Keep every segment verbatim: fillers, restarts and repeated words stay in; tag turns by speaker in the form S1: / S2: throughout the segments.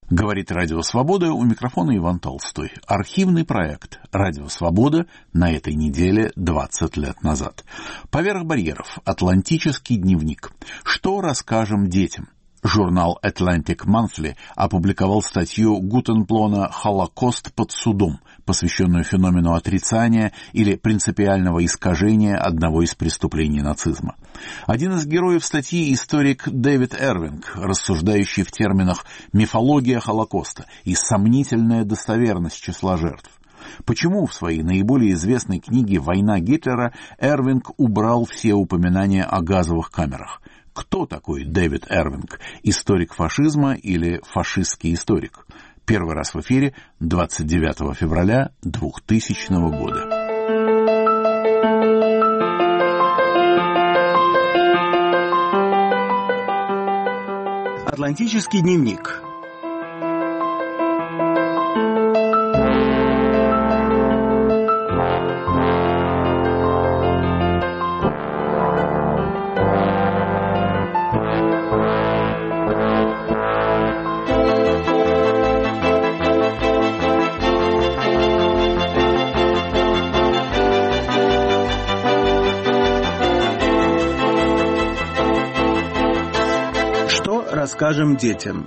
S1: Говорит Радио Свобода, у микрофона Иван Толстой. Архивный проект «Радио Свобода» на этой неделе двадцать лет назад. Поверх барьеров. Атлантический дневник. Что расскажем детям? Журнал Atlantic Monthly опубликовал статью Гутенплона «Холокост под судом», посвященную феномену отрицания или принципиального искажения одного из преступлений нацизма. Один из героев статьи — историк Дэвид Эрвинг, рассуждающий в терминах «мифология Холокоста» и «сомнительная достоверность числа жертв». Почему в своей наиболее известной книге «Война Гитлера» Эрвинг убрал все упоминания о газовых камерах? Кто такой Дэвид Эрвинг? Историк фашизма или фашистский историк? Первый раз в эфире двадцать девятого февраля двухтысячного года.
S2: Атлантический дневник. Расскажем детям.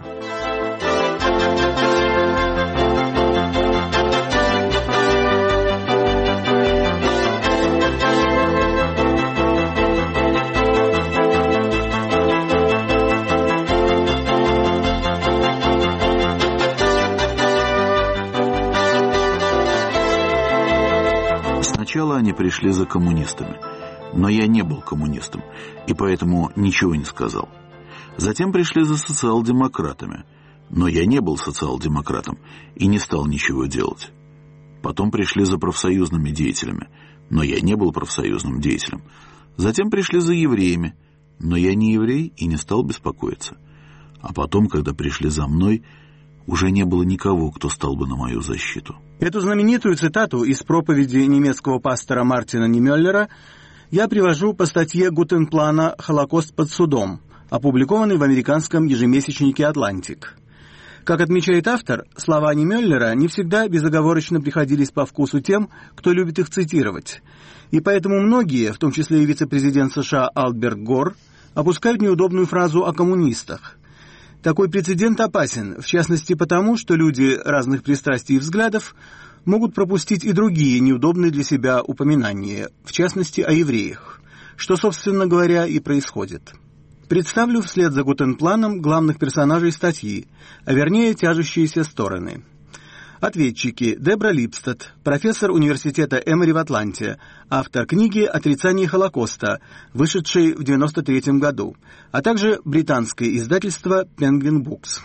S1: Сначала они пришли за коммунистами, но я не был коммунистом, и поэтому ничего не сказал. Затем пришли за социал-демократами, но я не был социал-демократом и не стал ничего делать. Потом пришли за профсоюзными деятелями, но я не был профсоюзным деятелем. Затем пришли за евреями, но я не еврей и не стал беспокоиться. А потом, когда пришли за мной, уже не было никого, кто стал бы на мою защиту.
S2: Эту знаменитую цитату из проповеди немецкого пастора Мартина Нимеллера я привожу по статье Гутенплана «Холокост под судом», опубликованный в американском ежемесячнике «Атлантик». Как отмечает автор, слова Нимеллера не всегда безоговорочно приходились по вкусу тем, кто любит их цитировать. И поэтому многие, в том числе и вице-президент США Альберт Гор, опускают неудобную фразу о коммунистах. Такой прецедент опасен, в частности потому, что люди разных пристрастий и взглядов могут пропустить и другие неудобные для себя упоминания, в частности о евреях, что, собственно говоря, и происходит. Представлю вслед за Гутенпланом главных персонажей статьи, а вернее тяжущиеся стороны. Ответчики: Дебра Липстад, профессор университета Эмори в Атланте, автор книги «Отрицание Холокоста», вышедшей в девяносто третьем году, а также британское издательство Penguin Books.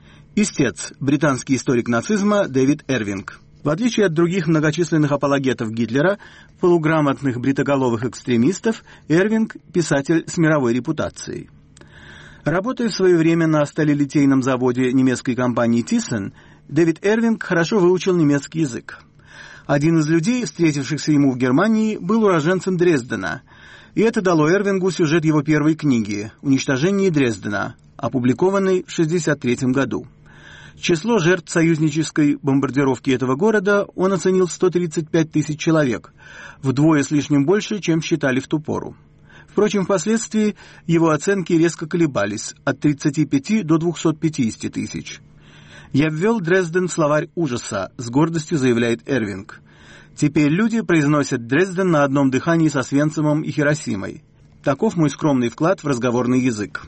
S2: Истец: британский историк нацизма Дэвид Эрвинг. В отличие от других многочисленных апологетов Гитлера, полуграмотных бритоголовых экстремистов, Эрвинг – писатель с мировой репутацией. Работая в свое время на сталелитейном заводе немецкой компании Thyssen, Дэвид Эрвинг хорошо выучил немецкий язык. Один из людей, встретившихся ему в Германии, был уроженцем Дрездена, и это дало Эрвингу сюжет его первой книги «Уничтожение Дрездена», опубликованной в шестьдесят третьем году. Число жертв союзнической бомбардировки этого города он оценил в сто тридцать пять тысяч человек, вдвое с лишним больше, чем считали в ту пору. Впрочем, впоследствии его оценки резко колебались от тридцати пяти до двухсот пятидесяти тысяч. «Я ввел Дрезден в словарь ужаса», — с гордостью заявляет Эрвинг. «Теперь люди произносят Дрезден на одном дыхании со Освенцимом и Хиросимой. Таков мой скромный вклад в разговорный язык».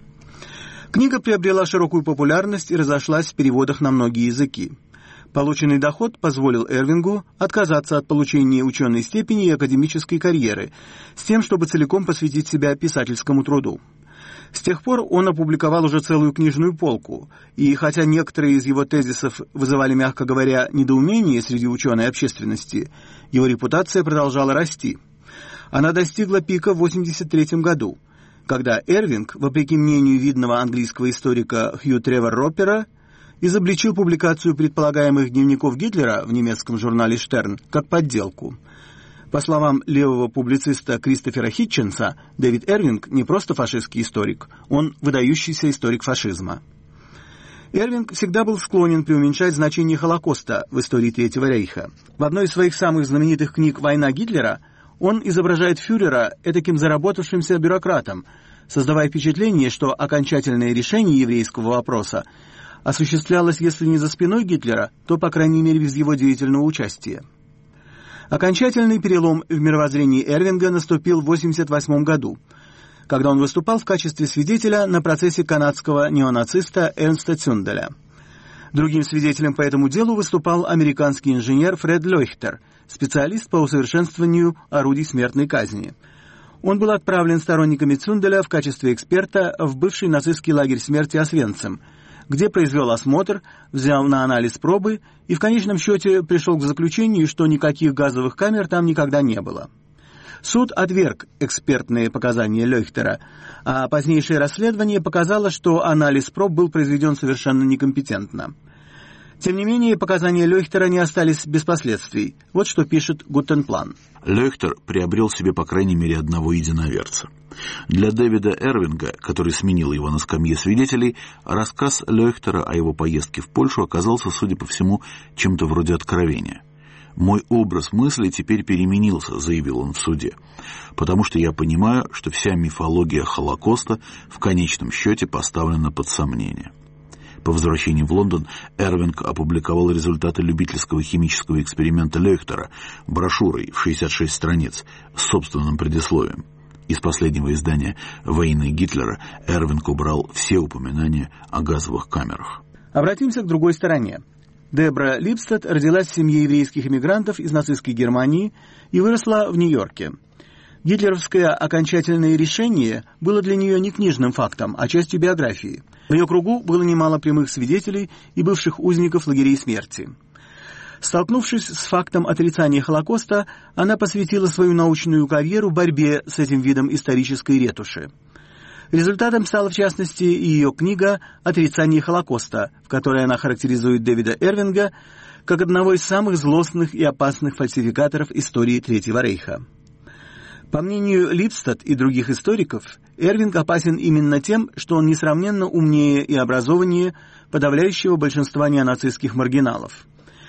S2: Книга приобрела широкую популярность и разошлась в переводах на многие языки. Полученный доход позволил Эрвингу отказаться от получения ученой степени и академической карьеры, с тем, чтобы целиком посвятить себя писательскому труду. С тех пор он опубликовал уже целую книжную полку, и хотя некоторые из его тезисов вызывали, мягко говоря, недоумение среди ученой общественности, его репутация продолжала расти. Она достигла пика в восемьдесят третьем году, когда Эрвинг, вопреки мнению видного английского историка Хью Тревор Роппера, изобличил публикацию предполагаемых дневников Гитлера в немецком журнале «Штерн» как подделку. По словам левого публициста Кристофера Хитченса, Дэвид Эрвинг не просто фашистский историк, он выдающийся историк фашизма. Эрвинг всегда был склонен преуменьшать значение Холокоста в истории Третьего рейха. В одной из своих самых знаменитых книг «Война Гитлера» он изображает фюрера этаким заработавшимся бюрократом, создавая впечатление, что окончательное решение еврейского вопроса осуществлялось, если не за спиной Гитлера, то, по крайней мере, без его деятельного участия. Окончательный перелом в мировоззрении Эрвинга наступил в восемьдесят восьмом году, когда он выступал в качестве свидетеля на процессе канадского неонациста Эрнста Цюнделя. Другим свидетелем по этому делу выступал американский инженер Фред Лойхтер, специалист по усовершенствованию орудий смертной казни. Он был отправлен сторонниками Цюнделя в качестве эксперта в бывший нацистский лагерь смерти Освенцим, где произвел осмотр, взял на анализ пробы и в конечном счете пришел к заключению, что никаких газовых камер там никогда не было. Суд отверг экспертные показания Лойхтера, а позднейшее расследование показало, что анализ проб был произведен совершенно некомпетентно. Тем не менее, показания Лойхтера не остались без последствий. Вот что пишет Гутенплан.
S1: Лойхтер приобрел себе по крайней мере одного единоверца. Для Дэвида Эрвинга, который сменил его на скамье свидетелей, рассказ Лойхтера о его поездке в Польшу оказался, судя по всему, чем-то вроде откровения. «Мой образ мысли теперь переменился», — заявил он в суде, «потому что я понимаю, что вся мифология Холокоста в конечном счете поставлена под сомнение». По возвращении в Лондон Эрвинг опубликовал результаты любительского химического эксперимента Лойхтера брошюрой в шестьдесят шесть страниц с собственным предисловием. Из последнего издания «Войны Гитлера» Эрвинг убрал все упоминания о газовых камерах.
S2: Обратимся к другой стороне. Дебра Липстед родилась в семье еврейских эмигрантов из нацистской Германии и выросла в Нью-Йорке. Гитлеровское окончательное решение было для нее не книжным фактом, а частью биографии. В ее кругу было немало прямых свидетелей и бывших узников лагерей смерти. Столкнувшись с фактом отрицания Холокоста, она посвятила свою научную карьеру борьбе с этим видом исторической ретуши. Результатом стала, в частности, и ее книга «Отрицание Холокоста», в которой она характеризует Дэвида Эрвинга как одного из самых злостных и опасных фальсификаторов истории Третьего рейха. По мнению Липстед и других историков, Эрвинг опасен именно тем, что он несравненно умнее и образованнее подавляющего большинства неонацистских маргиналов.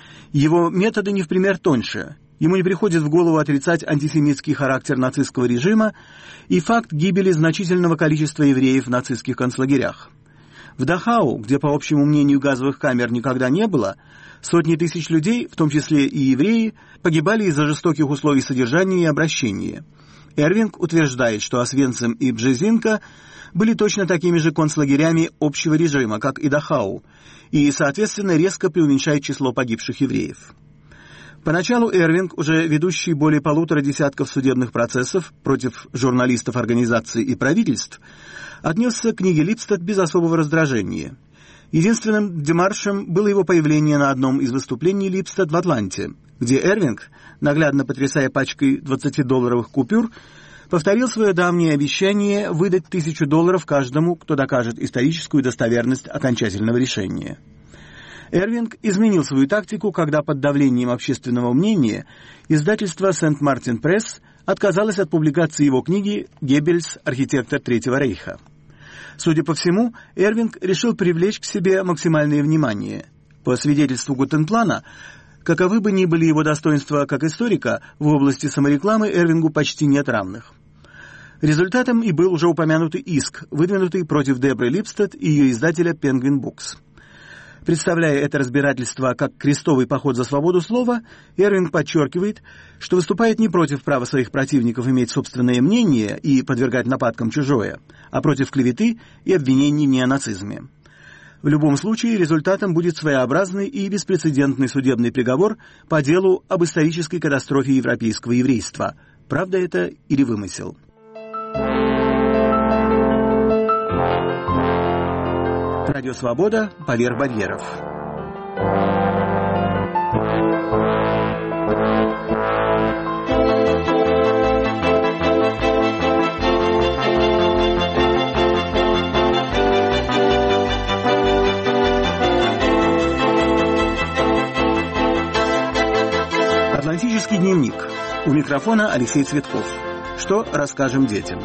S2: Его методы не в пример тоньше. Ему не приходит в голову отрицать антисемитский характер нацистского режима и факт гибели значительного количества евреев в нацистских концлагерях. В Дахау, где, по общему мнению, газовых камер никогда не было, сотни тысяч людей, в том числе и евреи, погибали из-за жестоких условий содержания и обращения. Эрвинг утверждает, что Освенцим и Бжезинка были точно такими же концлагерями общего режима, как и Дахау, и, соответственно, резко преуменьшает число погибших евреев. Поначалу Эрвинг, уже ведущий более полутора десятков судебных процессов против журналистов, организаций и правительств, отнесся к книге Липстед без особого раздражения. Единственным демаршем было его появление на одном из выступлений Липстед в Атланте, где Эрвинг, наглядно потрясая пачкой двадцатидолларовых купюр, повторил свое давнее обещание выдать тысячу долларов каждому, кто докажет историческую достоверность окончательного решения. Эрвинг изменил свою тактику, когда под давлением общественного мнения издательство Сент-Мартин Пресс отказалось от публикации его книги «Геббельс. Архитектор Третьего рейха». Судя по всему, Эрвинг решил привлечь к себе максимальное внимание. По свидетельству Гутенплана, каковы бы ни были его достоинства как историка, в области саморекламы Эрвингу почти нет равных. Результатом и был уже упомянутый иск, выдвинутый против Дебры Липстед и ее издателя Penguin Books. Представляя это разбирательство как крестовый поход за свободу слова, Эрвинг подчеркивает, что выступает не против права своих противников иметь собственное мнение и подвергать нападкам чужое, а против клеветы и обвинений в неонацизме. В любом случае, результатом будет своеобразный и беспрецедентный судебный приговор по делу об исторической катастрофе европейского еврейства. Правда это или вымысел? Радио «Свобода. Поверх барьеров». Атлантический дневник. У микрофона Алексей Цветков. Что расскажем детям?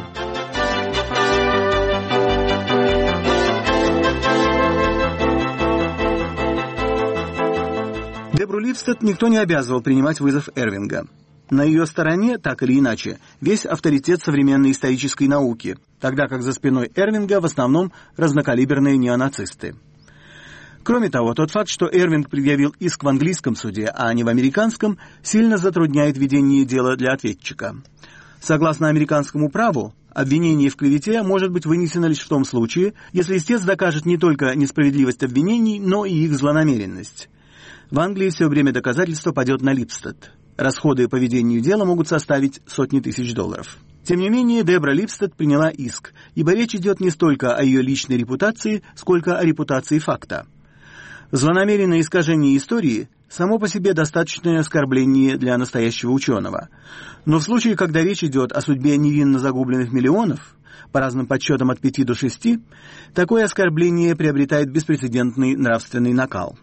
S2: Дебру Липстед никто не обязывал принимать вызов Эрвинга. На ее стороне, так или иначе, весь авторитет современной исторической науки, тогда как за спиной Эрвинга в основном разнокалиберные неонацисты. Кроме того, тот факт, что Эрвинг предъявил иск в английском суде, а не в американском, сильно затрудняет ведение дела для ответчика. Согласно американскому праву, обвинение в клевете может быть вынесено лишь в том случае, если истец докажет не только несправедливость обвинений, но и их злонамеренность. В Англии все время доказательства падет на Липстед. Расходы по ведению дела могут составить сотни тысяч долларов. Тем не менее, Дебра Липстед приняла иск, ибо речь идет не столько о ее личной репутации, сколько о репутации факта. Злонамеренное искажение истории само по себе достаточное оскорбление для настоящего ученого. Но в случае, когда речь идет о судьбе невинно загубленных миллионов, по разным подсчетам от пяти до шести, такое оскорбление приобретает беспрецедентный нравственный накал.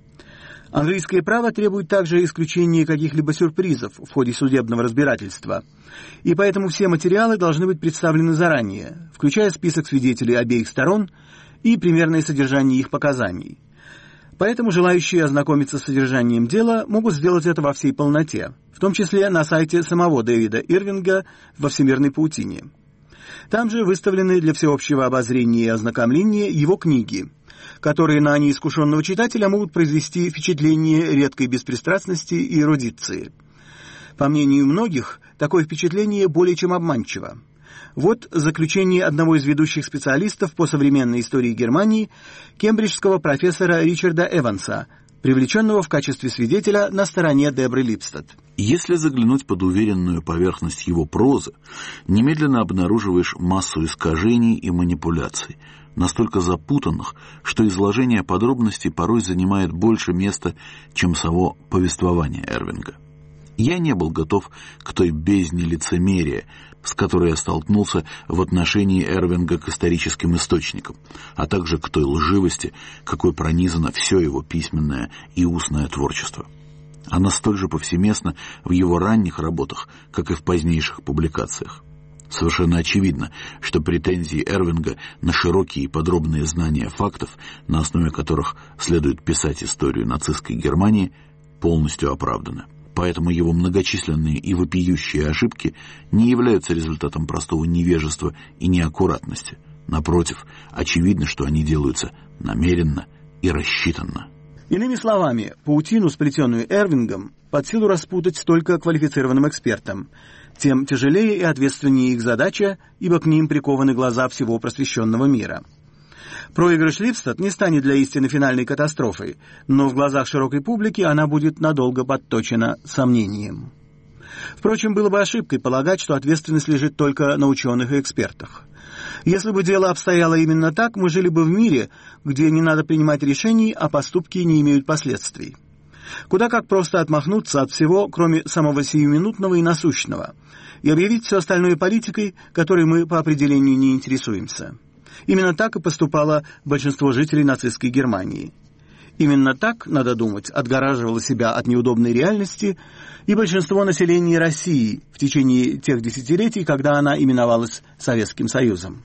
S2: Английское право требует также исключения каких-либо сюрпризов в ходе судебного разбирательства, и поэтому все материалы должны быть представлены заранее, включая список свидетелей обеих сторон и примерное содержание их показаний. Поэтому желающие ознакомиться с содержанием дела могут сделать это во всей полноте, в том числе на сайте самого Дэвида Ирвинга во «Всемирной паутине». Там же выставлены для всеобщего обозрения и ознакомления его книги, которые на неискушенного читателя могут произвести впечатление редкой беспристрастности и эрудиции. По мнению многих, такое впечатление более чем обманчиво. Вот заключение одного из ведущих специалистов по современной истории Германии, кембриджского профессора Ричарда Эванса, привлеченного в качестве свидетеля на стороне Дебры Липстед.
S1: Если заглянуть под уверенную поверхность его прозы, немедленно обнаруживаешь массу искажений и манипуляций, настолько запутанных, что изложение подробностей порой занимает больше места, чем само повествование Эрвинга. Я не был готов к той бездне лицемерия, с которой я столкнулся в отношении Эрвинга к историческим источникам, а также к той лживости, какой пронизано все его письменное и устное творчество. Она столь же повсеместна в его ранних работах, как и в позднейших публикациях. Совершенно очевидно, что претензии Эрвинга на широкие и подробные знания фактов, на основе которых следует писать историю нацистской Германии, полностью оправданы. Поэтому его многочисленные и вопиющие ошибки не являются результатом простого невежества и неаккуратности. Напротив, очевидно, что они делаются намеренно и рассчитанно.
S2: Иными словами, паутину, сплетенную Эрвингом, под силу распутать только квалифицированным экспертам. Тем тяжелее и ответственнее их задача, ибо к ним прикованы глаза всего просвещенного мира. Проигрыш Липстед не станет для истины финальной катастрофой, но в глазах широкой публики она будет надолго подточена сомнением. Впрочем, было бы ошибкой полагать, что ответственность лежит только на ученых и экспертах. Если бы дело обстояло именно так, мы жили бы в мире, где не надо принимать решений, а поступки не имеют последствий. Куда как просто отмахнуться от всего, кроме самого сиюминутного и насущного, и объявить все остальное политикой, которой мы по определению не интересуемся. Именно так и поступало большинство жителей нацистской Германии. Именно так, надо думать, отгораживало себя от неудобной реальности и большинство населения России в течение тех десятилетий, когда она именовалась Советским Союзом.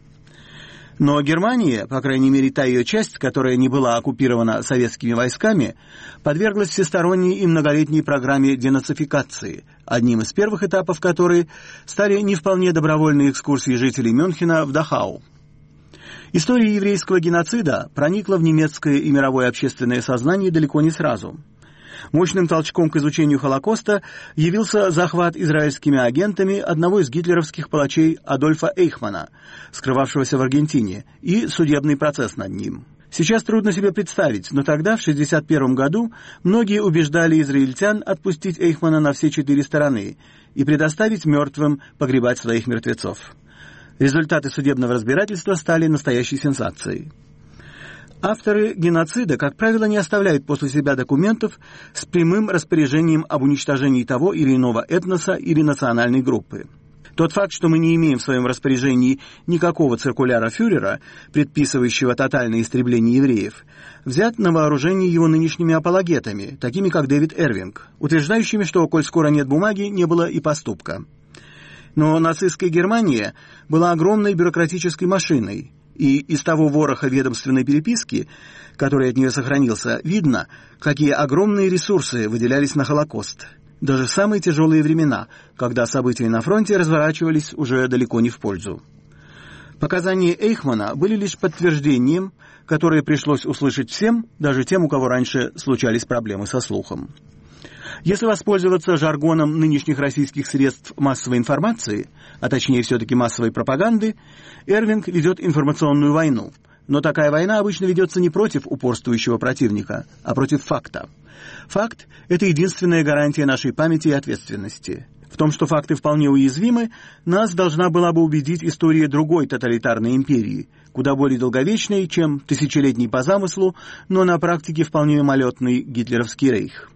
S2: Но Германия, по крайней мере та ее часть, которая не была оккупирована советскими войсками, подверглась всесторонней и многолетней программе денацификации, одним из первых этапов которой стали не вполне добровольные экскурсии жителей Мюнхена в Дахау. История еврейского геноцида проникла в немецкое и мировое общественное сознание далеко не сразу. Мощным толчком к изучению Холокоста явился захват израильскими агентами одного из гитлеровских палачей Адольфа Эйхмана, скрывавшегося в Аргентине, и судебный процесс над ним. Сейчас трудно себе представить, но тогда, в шестьдесят первом году, многие убеждали израильтян отпустить Эйхмана на все четыре стороны и предоставить мертвым погребать своих мертвецов. Результаты судебного разбирательства стали настоящей сенсацией. Авторы геноцида, как правило, не оставляют после себя документов с прямым распоряжением об уничтожении того или иного этноса или национальной группы. Тот факт, что мы не имеем в своем распоряжении никакого циркуляра фюрера, предписывающего тотальное истребление евреев, взят на вооружение его нынешними апологетами, такими как Дэвид Эрвинг, утверждающими, что, коль скоро нет бумаги, не было и поступка. Но нацистская Германия была огромной бюрократической машиной, И из того вороха ведомственной переписки, который от нее сохранился, видно, какие огромные ресурсы выделялись на Холокост. Даже в самые тяжелые времена, когда события на фронте разворачивались уже далеко не в пользу. Показания Эйхмана были лишь подтверждением, которое пришлось услышать всем, даже тем, у кого раньше случались проблемы со слухом. Если воспользоваться жаргоном нынешних российских средств массовой информации, а точнее все-таки массовой пропаганды, Эрвинг ведет информационную войну. Но такая война обычно ведется не против упорствующего противника, а против факта. Факт – это единственная гарантия нашей памяти и ответственности. В том, что факты вполне уязвимы, нас должна была бы убедить история другой тоталитарной империи, куда более долговечной, чем тысячелетний по замыслу, но на практике вполне мимолетный гитлеровский рейх.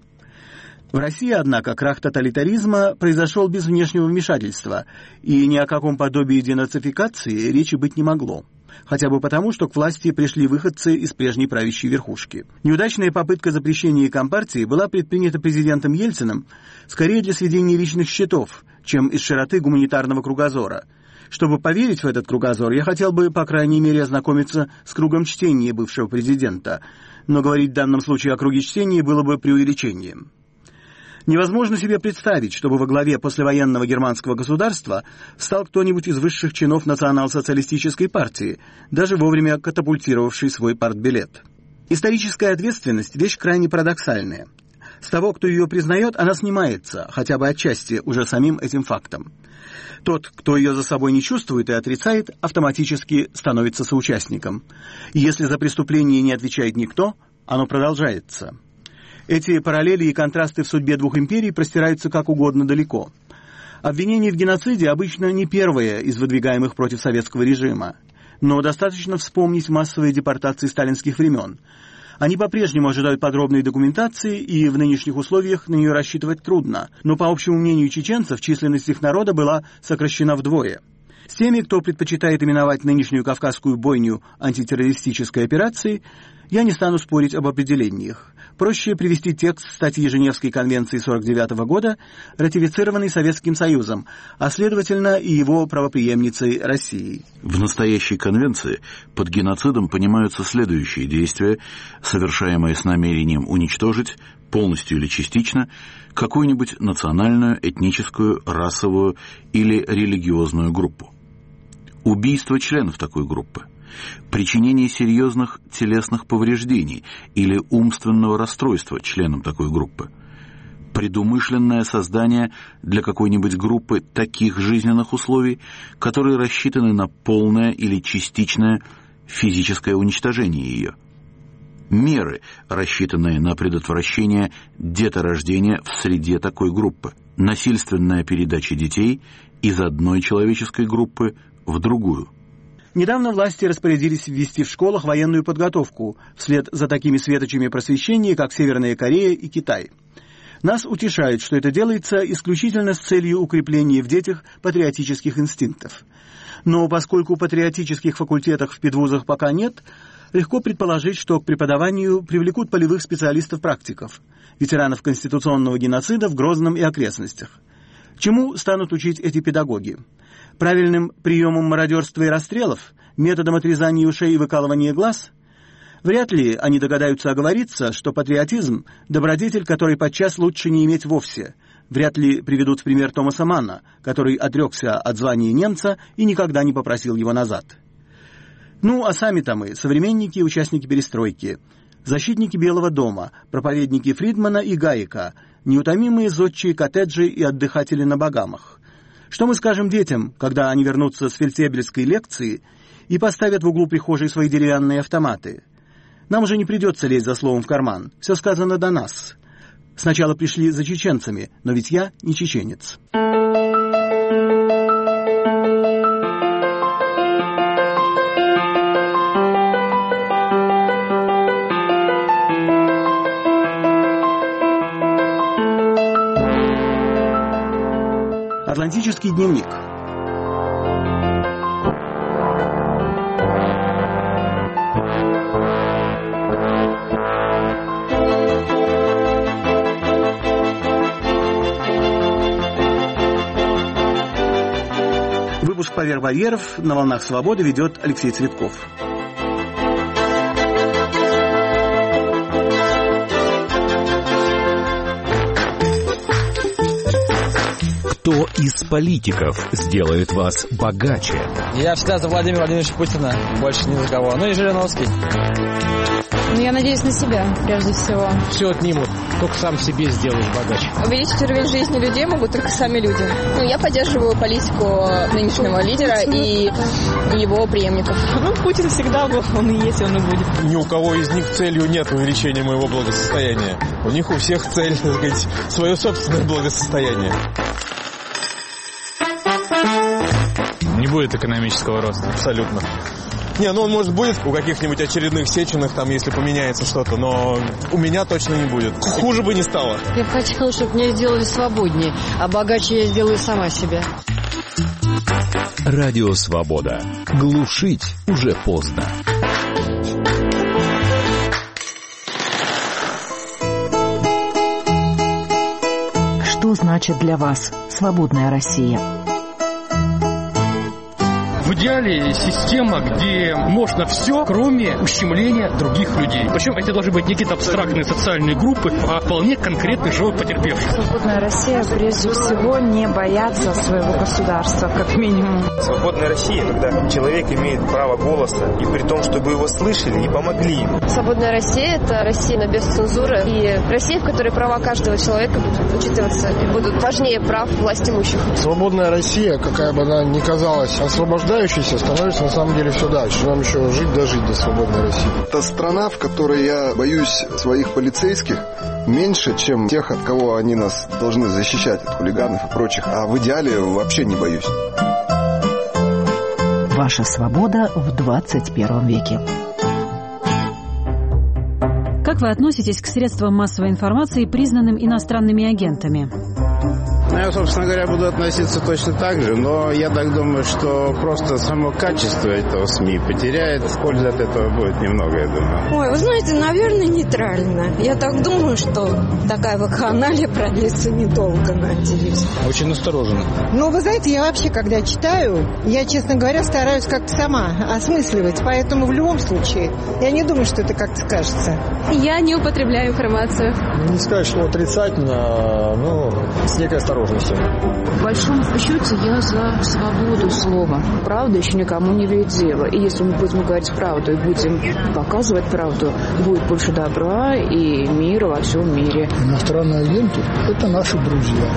S2: В России, однако, крах тоталитаризма произошел без внешнего вмешательства, и ни о каком подобии денацификации речи быть не могло. Хотя бы потому, что к власти пришли выходцы из прежней правящей верхушки. Неудачная попытка запрещения Компартии была предпринята президентом Ельциным скорее для сведения личных счетов, чем из широты гуманитарного кругозора. Чтобы поверить в этот кругозор, я хотел бы, по крайней мере, ознакомиться с кругом чтения бывшего президента, но говорить в данном случае о круге чтения было бы преувеличением. Невозможно себе представить, чтобы во главе послевоенного германского государства стал кто-нибудь из высших чинов национал-социалистической партии, даже вовремя катапультировавший свой партбилет. Историческая ответственность – вещь крайне парадоксальная. С того, кто ее признает, она снимается, хотя бы отчасти уже самим этим фактом. Тот, кто ее за собой не чувствует и отрицает, автоматически становится соучастником. И если за преступление не отвечает никто, оно продолжается. Эти параллели и контрасты в судьбе двух империй простираются как угодно далеко. Обвинение в геноциде обычно не первое из выдвигаемых против советского режима, но достаточно вспомнить массовые депортации сталинских времен. Они по-прежнему ожидают подробной документации, и в нынешних условиях на нее рассчитывать трудно, но по общему мнению чеченцев численность их народа была сокращена вдвое. С теми, кто предпочитает именовать нынешнюю кавказскую бойню антитеррористической операцией, я не стану спорить об определениях. Проще привести текст статьи Женевской конвенции сорок девятого года, ратифицированной Советским Союзом, а следовательно и его правопреемницей Россией.
S1: В настоящей конвенции под геноцидом понимаются следующие действия, совершаемые с намерением уничтожить, полностью или частично, какую-нибудь национальную, этническую, расовую или религиозную группу. Убийство членов такой группы. Причинение серьезных телесных повреждений или умственного расстройства членам такой группы. Предумышленное создание для какой-нибудь группы таких жизненных условий, которые рассчитаны на полное или частичное физическое уничтожение ее. Меры, рассчитанные на предотвращение деторождения в среде такой группы. Насильственная передача детей из одной человеческой группы в другую.
S2: Недавно власти распорядились ввести в школах военную подготовку, вслед за такими светочами просвещения, как Северная Корея и Китай. Нас утешает, что это делается исключительно с целью укрепления в детях патриотических инстинктов. Но поскольку патриотических факультетов в педвузах пока нет, легко предположить, что к преподаванию привлекут полевых специалистов-практиков, ветеранов конституционного геноцида в Грозном и окрестностях. Чему станут учить эти педагоги? Правильным приемом мародерства и расстрелов? Методом отрезания ушей и выкалывания глаз? Вряд ли они догадаются оговориться, что патриотизм – добродетель, который подчас лучше не иметь вовсе. Вряд ли приведут в пример Томаса Манна, который отрекся от звания немца и никогда не попросил его назад. Ну, а сами-то мы – современники и участники перестройки, защитники Белого дома, проповедники Фридмана и Гаека, неутомимые зодчие коттеджей и отдыхатели на Багамах. Что мы скажем детям, когда они вернутся с фельдфебельской лекции и поставят в углу прихожей свои деревянные автоматы? Нам уже не придется лезть за словом в карман. Все сказано до нас. Сначала пришли за чеченцами, но ведь я не чеченец. Атлантический дневник. «Поверх барьеров» на волнах свободы ведет Алексей Цветков.
S3: Кто из политиков сделает вас богаче?
S4: Я всегда за Владимира Владимировича Путина, больше ни за кого. Ну и Жириновский.
S5: Ну, я надеюсь на себя, прежде всего.
S6: Все отнимут, только сам себе сделаешь богаче.
S5: Увеличить уровень жизни людей могут только сами люди. Ну, я поддерживаю политику нынешнего лидера и его преемников.
S7: Ну, Путин всегда был, он и есть, он и будет.
S8: Ни у кого из них целью нет увеличения моего благосостояния. У них у всех цель, так сказать, свое собственное благосостояние.
S6: Не будет экономического роста.
S8: Абсолютно. Не, ну он, может, будет у каких-нибудь очередных Сеченых, там, если поменяется что-то, но у меня точно не будет. Хуже бы не стало.
S9: Я бы хотела, чтобы меня сделали свободнее, а богаче я сделаю сама себя.
S3: Радио «Свобода». Глушить уже поздно.
S10: Что значит для вас свободная Россия?
S11: В идеале система, где можно все, кроме ущемления других людей. Причем это должны быть не какие-то абстрактные социальные группы, а вполне конкретный живой потерпевший.
S12: Свободная Россия, прежде всего, не бояться своего государства, как минимум.
S13: Свободная Россия, когда человек имеет право голоса, и при том, чтобы его слышали и помогли ему.
S5: Свободная Россия – это Россия, но без цензуры. И Россия, в которой права каждого человека будут учитываться и будут важнее прав властимущих.
S14: Свободная Россия, какая бы она ни казалась освобождающей, становится на самом деле все дальше. Нам еще жить дожить до свободной России.
S15: Это страна, в которой я боюсь своих полицейских меньше, чем тех, от кого они нас должны защищать, от хулиганов и прочих. А в идеале вообще не боюсь.
S10: Ваша свобода в двадцать первом веке.
S16: Как вы относитесь к средствам массовой информации, признанным иностранными агентами?
S17: Я, собственно говоря, буду относиться точно так же, но я так думаю, что просто само качество этого СМИ потеряет, пользы от этого будет немного, я думаю.
S18: Ой, вы знаете, наверное, нейтрально. Я так думаю, что такая вакханалия продлится недолго, надеюсь.
S6: Очень настороженно.
S19: Ну, вы знаете, я вообще, когда читаю, я, честно говоря, стараюсь как-то сама осмысливать, поэтому в любом случае я не думаю, что это как-то скажется.
S5: Я не употребляю информацию.
S14: Не сказать, что отрицательно, но с некой осторожностью.
S20: В большом счете я за свободу слова. Правда еще никому не вредила. И если мы будем говорить правду и будем показывать правду, будет больше добра и мира во всем мире.
S14: Иностранные агенты – это наши друзья.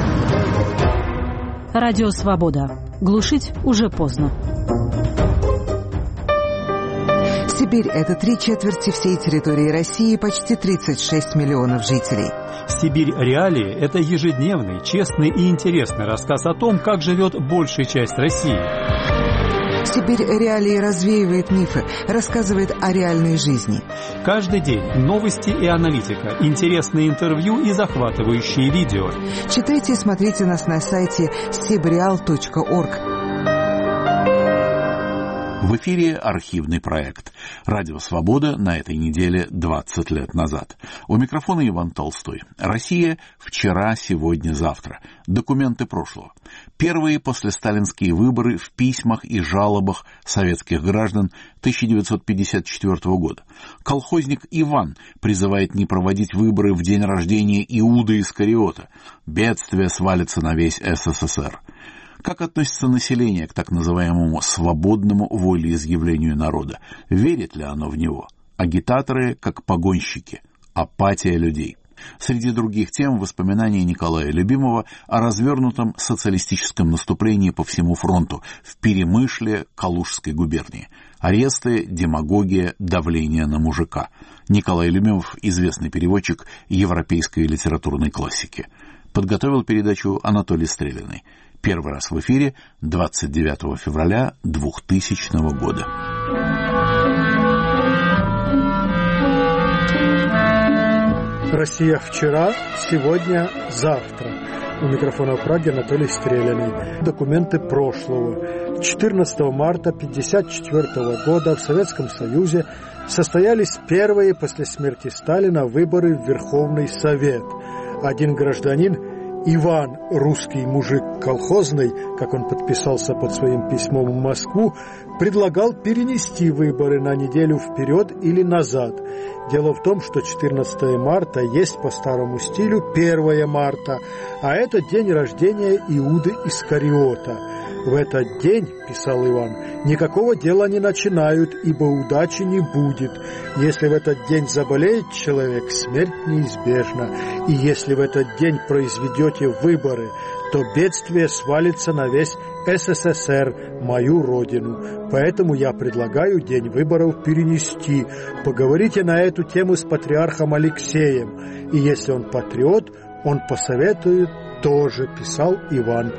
S16: Радио «Свобода». Глушить уже поздно.
S21: Сибирь – это три четверти всей территории России, почти тридцать шесть миллионов жителей.
S22: «Сибирь. Реалии» – это ежедневный, честный и интересный рассказ о том, как живет большая часть России.
S21: «Сибирь. Реалии» развеивает мифы, рассказывает о реальной жизни.
S22: Каждый день новости и аналитика, интересные интервью и захватывающие видео.
S21: Читайте и смотрите нас на сайте сибреал точка орг.
S1: В эфире архивный проект «Радио Свобода» на этой неделе двадцать лет назад. У микрофона Иван Толстой. Россия вчера, сегодня, завтра. Документы прошлого. Первые послесталинские выборы в письмах и жалобах советских граждан тысяча девятьсот пятьдесят четвёртого года. Колхозник Иван призывает не проводить выборы в день рождения Иуды Искариота. Бедствие свалится на весь СССР. Как относится население к так называемому свободному волеизъявлению народа? Верит ли оно в него? Агитаторы как погонщики. Апатия людей. Среди других тем воспоминания Николая Любимова о развернутом социалистическом наступлении по всему фронту в Перемышле Калужской губернии. Аресты, демагогия, давление на мужика. Николай Любимов – известный переводчик европейской литературной классики. Подготовил передачу Анатолий Стрелиный. Первый раз в эфире двадцать девятого февраля двухтысячного года.
S23: Россия вчера, сегодня, завтра. У микрофона в Праге Анатолий Стрелиный. Документы прошлого. четырнадцатого марта тысяча девятьсот пятьдесят четвёртого года в Советском Союзе состоялись первые после смерти Сталина выборы в Верховный Совет. Один гражданин Иван, русский мужик колхозный, как он подписался под своим письмом в Москву, предлагал перенести выборы на неделю вперед или назад. Дело в том, что четырнадцатое марта есть по старому стилю первое марта, а это день рождения Иуды Искариота. В этот день, писал Иван, никакого дела не начинают, ибо удачи не будет. Если в этот день заболеет человек, смерть неизбежна. И если в этот день произведете выборы, то бедствие свалится на весь СССР, мою родину. Поэтому я предлагаю день выборов перенести. Поговорите на эту тему с патриархом Алексеем. И если он патриот, он посоветует тоже, писал Иван.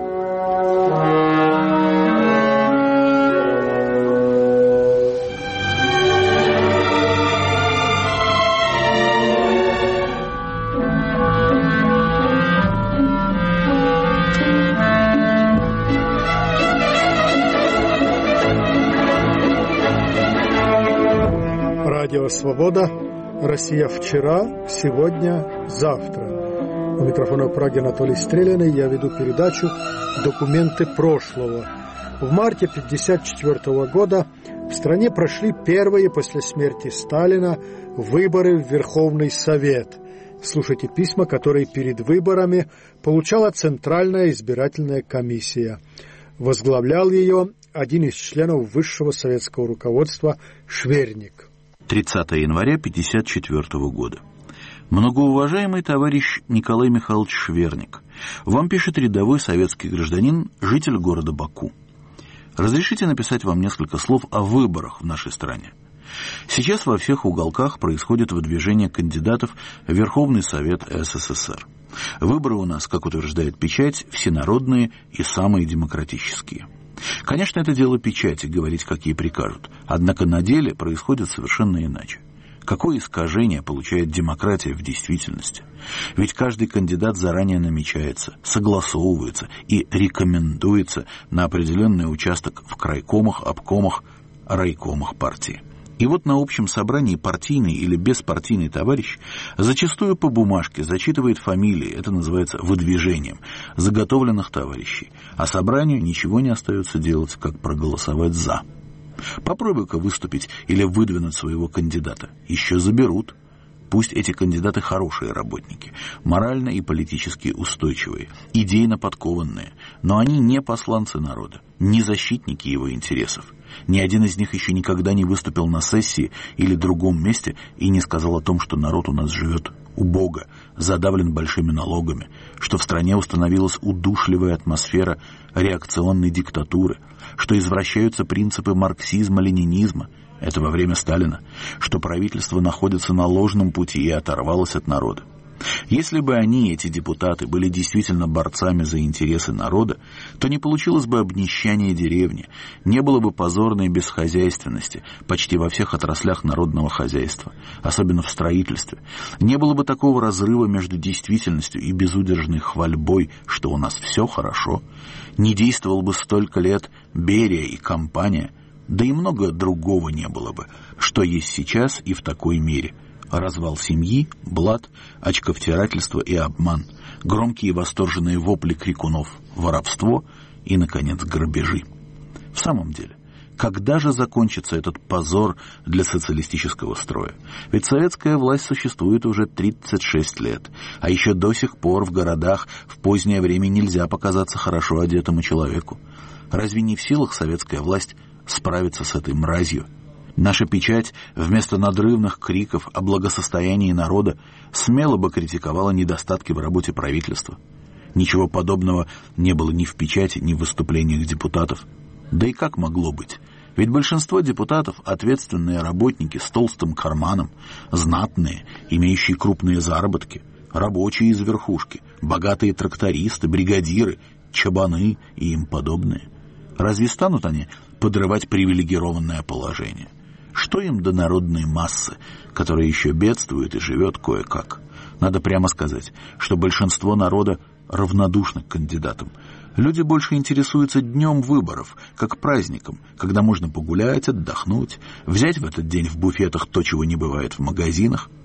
S23: Радио «Свобода», Россия вчера, сегодня, завтра. У микрофона в Праге Анатолий Стреляный, я веду передачу «Документы прошлого». В марте тысяча девятьсот пятьдесят четвёртого года в стране прошли первые после смерти Сталина выборы в Верховный Совет. Слушайте письма, которые перед выборами получала Центральная избирательная комиссия. Возглавлял ее один из членов высшего советского руководства Шверник.
S1: тридцатого января тысяча девятьсот пятьдесят четвёртого года. Многоуважаемый товарищ Николай Михайлович Шверник, вам пишет рядовой советский гражданин, житель города Баку. Разрешите написать вам несколько слов о выборах в нашей стране. Сейчас во всех уголках происходит выдвижение кандидатов в Верховный Совет СССР. Выборы у нас, как утверждает печать, всенародные и самые демократические. Конечно, это дело печати, говорить какие прикажут, однако на деле происходит совершенно иначе. Какое искажение получает демократия в действительности? Ведь каждый кандидат заранее намечается, согласовывается и рекомендуется на определенный участок в крайкомах, обкомах, райкомах партии. И вот на общем собрании партийный или беспартийный товарищ зачастую по бумажке зачитывает фамилии, это называется выдвижением, заготовленных товарищей, а собранию ничего не остается делать, как проголосовать «за». Попробуй-ка выступить или выдвинуть своего кандидата. Еще заберут. Пусть эти кандидаты хорошие работники, морально и политически устойчивые, идейно подкованные, но они не посланцы народа, не защитники его интересов. Ни один из них еще никогда не выступил на сессии или другом месте и не сказал о том, что народ у нас живет убого, задавлен большими налогами, что в стране установилась удушливая атмосфера реакционной диктатуры, что извращаются принципы марксизма-ленинизма, это во время Сталина, что правительство находится на ложном пути и оторвалось от народа. Если бы они, эти депутаты, были действительно борцами за интересы народа, то не получилось бы обнищание деревни, не было бы позорной бесхозяйственности почти во всех отраслях народного хозяйства, особенно в строительстве, не было бы такого разрыва между действительностью и безудержной хвальбой, что у нас все хорошо, не действовал бы столько лет Берия и компания, да и много другого не было бы, что есть сейчас и в такой мере. Развал семьи, блат, очковтирательство и обман, громкие восторженные вопли крикунов, воровство и, наконец, грабежи. В самом деле, когда же закончится этот позор для социалистического строя? Ведь советская власть существует уже тридцать шесть лет, а еще до сих пор в городах в позднее время нельзя показаться хорошо одетому человеку. Разве не в силах советская власть справиться с этой мразью? Наша печать вместо надрывных криков о благосостоянии народа смело бы критиковала недостатки в работе правительства. Ничего подобного не было ни в печати, ни в выступлениях депутатов. Да и как могло быть? Ведь большинство депутатов – ответственные работники с толстым карманом, знатные, имеющие крупные заработки, рабочие из верхушки, богатые трактористы, бригадиры, чабаны и им подобные. Разве станут они подрывать привилегированное положение? Что им до народной массы, которая еще бедствует и живет кое-как? Надо прямо сказать, что большинство народа равнодушно к кандидатам. Люди больше интересуются днем выборов, как праздником, когда можно погулять, отдохнуть, взять в этот день в буфетах то, чего не бывает в магазинах.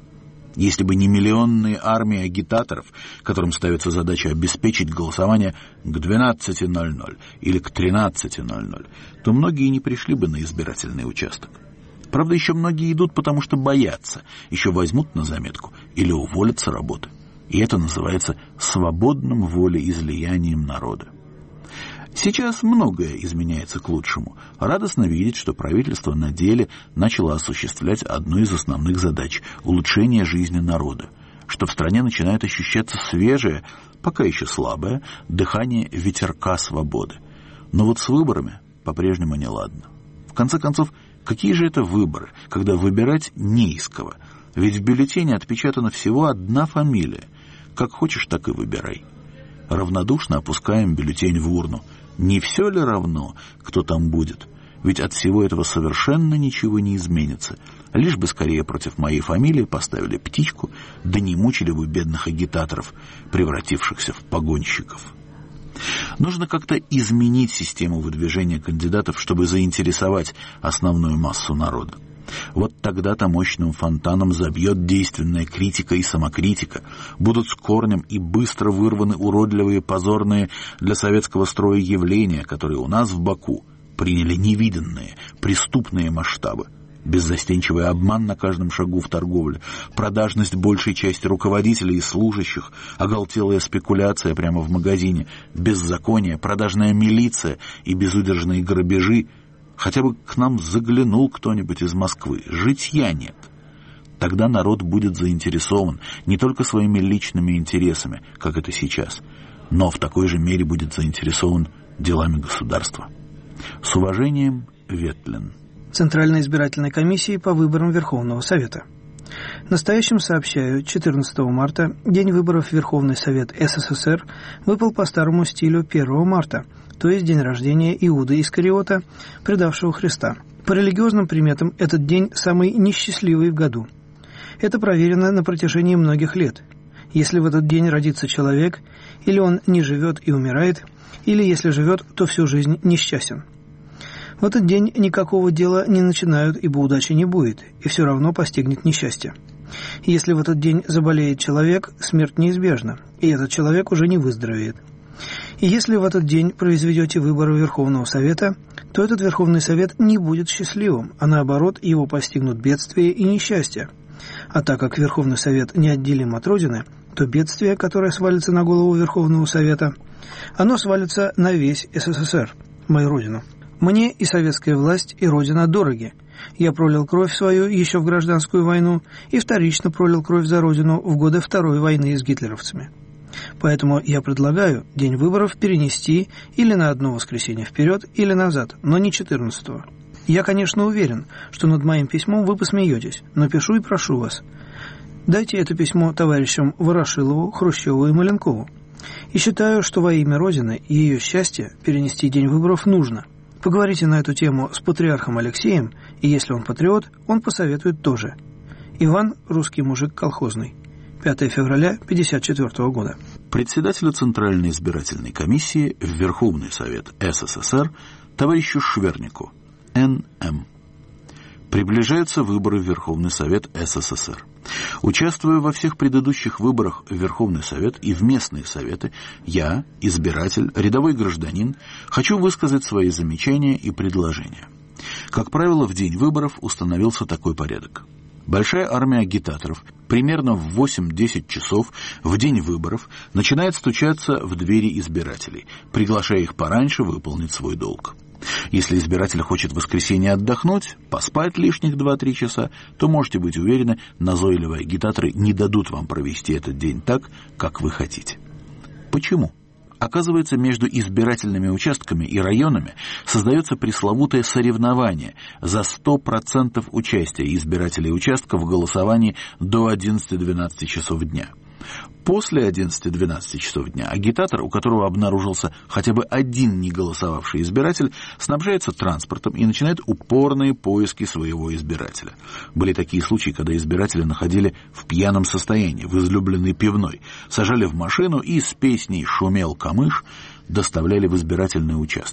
S1: Если бы не миллионные армии агитаторов, которым ставится задача обеспечить голосование к двенадцати ноль-ноль или к тринадцати ноль-ноль, то многие не пришли бы на избирательный участок. Правда, еще многие идут, потому что боятся, еще возьмут на заметку или уволят с работы. И это называется свободным волеизлиянием народа. Сейчас многое изменяется к лучшему. Радостно видеть, что правительство на деле начало осуществлять одну из основных задач – улучшение жизни народа, что в стране начинает ощущаться свежее, пока еще слабое, дыхание ветерка свободы. Но вот с выборами по-прежнему неладно. В конце концов, какие же это выборы, когда выбирать не из кого? Ведь в бюллетене отпечатана всего одна фамилия. Как хочешь, так и выбирай. Равнодушно опускаем бюллетень в урну. Не все ли равно, кто там будет? Ведь от всего этого совершенно ничего не изменится. Лишь бы скорее против моей фамилии поставили птичку, да не мучили бы бедных агитаторов, превратившихся в погонщиков. Нужно как-то изменить систему выдвижения кандидатов, чтобы заинтересовать основную массу народа. Вот тогда-то мощным фонтаном забьет действенная критика и самокритика, будут с корнем и быстро вырваны уродливые, позорные для советского строя явления, которые у нас в Баку приняли невиданные, преступные масштабы. Беззастенчивый обман на каждом шагу в торговле, продажность большей части руководителей и служащих, оголтелая спекуляция прямо в магазине, беззаконие, продажная милиция и безудержные грабежи. Хотя бы к нам заглянул кто-нибудь из Москвы. Житья нет. Тогда народ будет заинтересован не только своими личными интересами, как это сейчас, но в такой же мере будет заинтересован делами государства. С уважением, Ветлин.
S2: Центральной избирательной комиссии по выборам Верховного Совета. Настоящим сообщаю, четырнадцатого марта, день выборов в Верховный Совет СССР, выпал по старому стилю первого марта, то есть день рождения Иуды Искариота, предавшего Христа. По религиозным приметам этот день самый несчастливый в году. Это проверено на протяжении многих лет. Если в этот день родится человек, или он не живет и умирает, или если живет, то всю жизнь несчастен. В этот день никакого дела не начинают, ибо удачи не будет, и все равно постигнет несчастье. Если в этот день заболеет человек, смерть неизбежна, и этот человек уже не выздоровеет. И если в этот день произведете выборы Верховного Совета, то этот Верховный Совет не будет счастливым, а наоборот, его постигнут бедствия и несчастья. А так как Верховный Совет неотделим от Родины, то бедствие, которое свалится на голову Верховного Совета, оно свалится на весь СССР, мою Родину. Мне и советская власть, и Родина дороги. Я пролил кровь свою еще в гражданскую войну и вторично пролил кровь за Родину в годы Второй войны с гитлеровцами. Поэтому я предлагаю день выборов перенести или на одно воскресенье вперед, или назад, но не четырнадцатого. Я, конечно, уверен, что над моим письмом вы посмеетесь, но пишу и прошу вас. Дайте это письмо товарищам Ворошилову, Хрущеву и Маленкову. И считаю, что во имя Родины и ее счастья перенести день выборов нужно. Поговорите на эту тему с патриархом Алексеем, и если он патриот, он посоветует тоже. Иван – русский мужик колхозный. пятого февраля тысяча девятьсот пятьдесят четвёртого года.
S1: Председателю Центральной избирательной комиссии в Верховный Совет СССР товарищу Швернику, Эн Эм. Приближаются выборы в Верховный Совет СССР. Участвуя во всех предыдущих выборах в Верховный Совет и в местные советы, я, избиратель, рядовой гражданин, хочу высказать свои замечания и предложения. Как правило, в день выборов установился такой порядок. Большая армия агитаторов примерно в восемь-десять часов в день выборов начинает стучаться в двери избирателей, приглашая их пораньше выполнить свой долг. Если избиратель хочет в воскресенье отдохнуть, поспать лишних два-три часа, то можете быть уверены, назойливые агитаторы не дадут вам провести этот день так, как вы хотите. Почему? Оказывается, между избирательными участками и районами создается пресловутое соревнование за сто процентов участия избирателей участка в голосовании до одиннадцати-двенадцати часов дня. После одиннадцати-двенадцати часов дня агитатор, у которого обнаружился хотя бы один не голосовавший избиратель, снабжается транспортом и начинает упорные поиски своего избирателя. Были такие случаи, когда избирателя находили в пьяном состоянии, в излюбленной пивной, сажали в машину и с песней «Шумел камыш» доставляли в избирательный участок.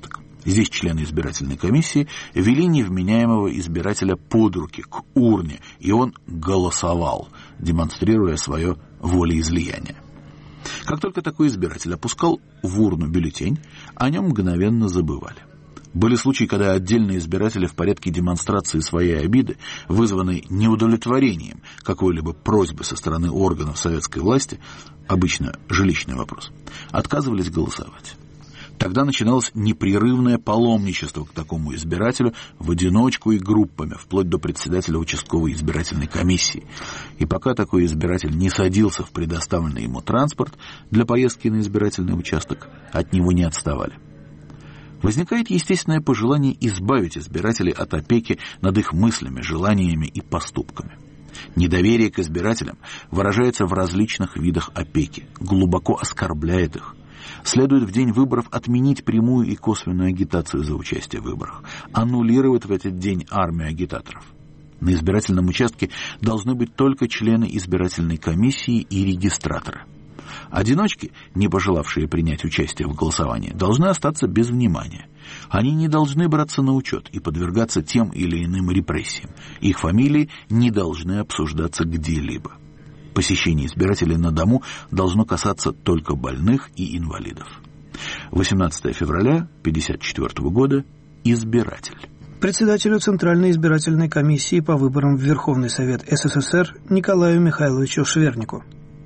S1: Здесь члены избирательной комиссии вели невменяемого избирателя под руки к урне, и он голосовал, демонстрируя свое волеизлияние. Как только такой избиратель опускал в урну бюллетень, о нем мгновенно забывали. Были случаи, когда отдельные избиратели в порядке демонстрации своей обиды, вызванной неудовлетворением какой-либо просьбы со стороны органов советской власти, обычно жилищный вопрос, отказывались голосовать. Тогда начиналось непрерывное паломничество к такому избирателю в одиночку и группами, вплоть до председателя участковой избирательной комиссии. И пока такой избиратель не садился в предоставленный ему транспорт для поездки на избирательный участок, от него не отставали. Возникает естественное пожелание избавить избирателей от опеки над их мыслями, желаниями и поступками. Недоверие к избирателям выражается в различных видах опеки, глубоко оскорбляет их. Следует в день выборов отменить прямую и косвенную агитацию за участие в выборах, аннулировать в этот день армию агитаторов. На избирательном участке должны быть только члены избирательной комиссии и регистраторы. Одиночки, не пожелавшие принять участие в голосовании, должны остаться без внимания. Они не должны браться на учет и подвергаться тем или иным репрессиям. Их фамилии не должны обсуждаться где-либо. Посещение избирателей на дому должно касаться только больных и инвалидов. восемнадцатое февраля тысяча девятьсот пятьдесят четвёртого года. Избиратель.
S2: Председателю Центральной избирательной комиссии по выборам в Верховный Совет СССР Николаю Михайловичу Швернику.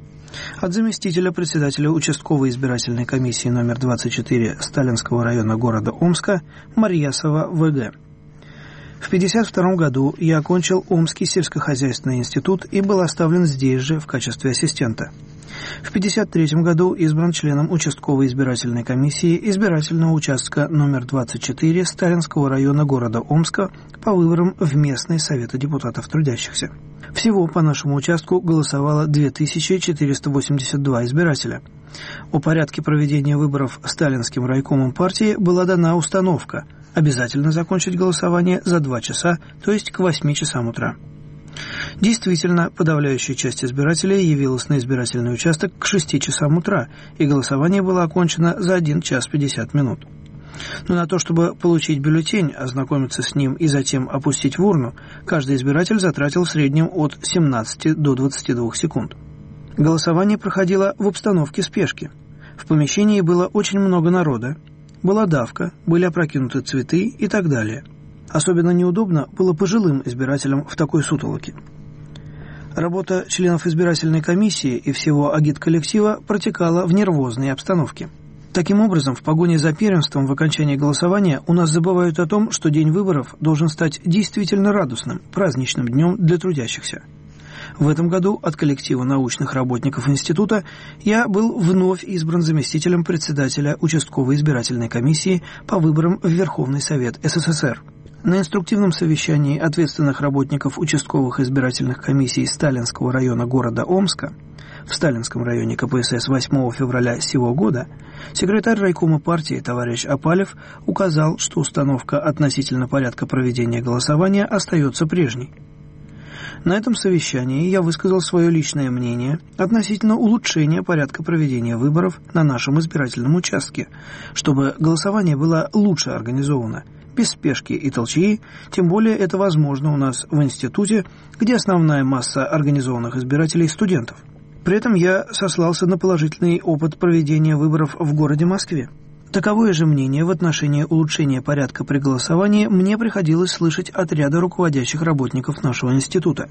S2: От заместителя председателя участковой избирательной комиссии номер двадцать четыре Сталинского района города Омска Марьясова В Г. В тысяча девятьсот пятьдесят втором году я окончил Омский сельскохозяйственный институт и был оставлен здесь же в качестве ассистента. В тысяча девятьсот пятьдесят третьем году избран членом участковой избирательной комиссии избирательного участка номер двадцать четыре Сталинского района города Омска по выборам в местные советы депутатов трудящихся. Всего по нашему участку голосовало две тысячи четыреста восемьдесят два избирателя. О порядке проведения выборов Сталинским райкомом партии была дана установка – обязательно закончить голосование за два часа, то есть к восьми часам утра. Действительно, подавляющая часть избирателей явилась на избирательный участок к шести часам утра, и голосование было окончено за один час пятьдесят минут. Но на то, чтобы получить бюллетень, ознакомиться с ним и затем опустить в урну, каждый избиратель затратил в среднем от семнадцати до двадцати двух секунд. Голосование проходило в обстановке спешки. В помещении было очень много народа, была давка, были опрокинуты цветы и так далее. Особенно неудобно было пожилым избирателям в такой сутолоке. Работа членов избирательной комиссии и всего агитколлектива протекала в нервозной обстановке. Таким образом, в погоне за первенством в окончании голосования у нас забывают о том, что день выборов должен стать действительно радостным, праздничным днем для трудящихся. В этом году от коллектива научных работников института я был вновь избран заместителем председателя участковой избирательной комиссии по выборам в Верховный Совет СССР. На инструктивном совещании ответственных работников участковых избирательных комиссий Сталинского района города Омска в Сталинском районе ка пэ эс эс восьмого февраля сего года секретарь райкома партии товарищ Апалев указал, что установка относительно порядка проведения голосования остается прежней. На этом совещании я высказал свое личное мнение относительно улучшения порядка проведения выборов на нашем избирательном участке, чтобы голосование было лучше организовано, без спешки и толчии, тем более это возможно у нас в институте, где основная масса организованных избирателей – студентов. При этом я сослался на положительный опыт проведения выборов в городе Москве. Таковое же мнение в отношении улучшения порядка при голосовании мне приходилось слышать от ряда руководящих работников нашего института.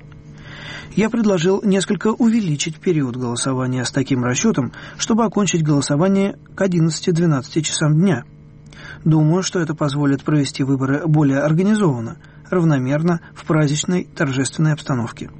S2: Я предложил несколько увеличить период голосования с таким расчетом, чтобы окончить голосование к одиннадцати-двенадцати часам дня. Думаю, что это позволит провести выборы более организованно, равномерно, в праздничной, торжественной обстановке.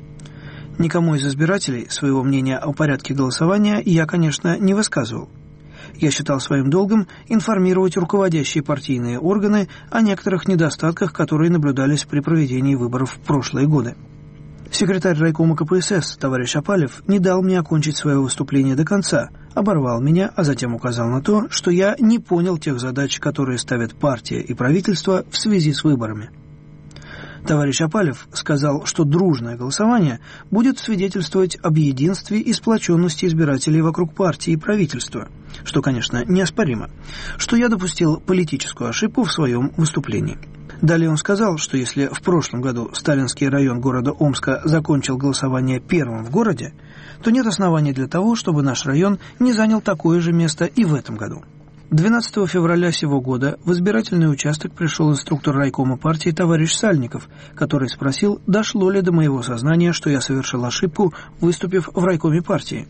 S2: Никому из избирателей своего мнения о порядке голосования я, конечно, не высказывал. Я считал своим долгом информировать руководящие партийные органы о некоторых недостатках, которые наблюдались при проведении выборов в прошлые годы. Секретарь райкома ка пэ эс эс товарищ Апалев не дал мне окончить свое выступление до конца, оборвал меня, а затем указал на то, что я не понял тех задач, которые ставят партия и правительство в связи с выборами. Товарищ Апалев сказал, что дружное голосование будет свидетельствовать об единстве и сплоченности избирателей вокруг партии и правительства, что, конечно, неоспоримо, что я допустил политическую ошибку в своем выступлении. Далее он сказал, что если в прошлом году Сталинский район города Омска закончил голосование первым в городе, то нет оснований для того, чтобы наш район не занял такое же место и в этом году. двенадцатого февраля сего года в избирательный участок пришел инструктор райкома партии товарищ Сальников, который спросил, дошло ли до моего сознания, что я совершил ошибку, выступив в райкоме партии.